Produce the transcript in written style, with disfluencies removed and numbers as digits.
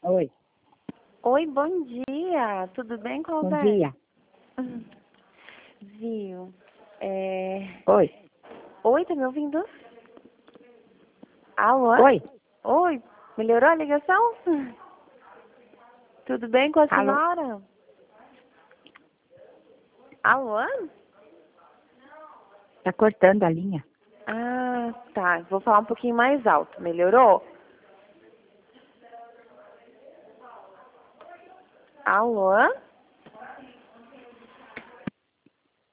Oi, Oi, bom dia. Tudo bem, bom Colbert? dia. Viu? Oi, Oi, tá me ouvindo? Alô? oi, Oi, melhorou a ligação? Tudo bem com a alô, senhora? Alô? tá cortando a linha. Ah, tá. Vou falar um pouquinho mais alto. Melhorou? Alô?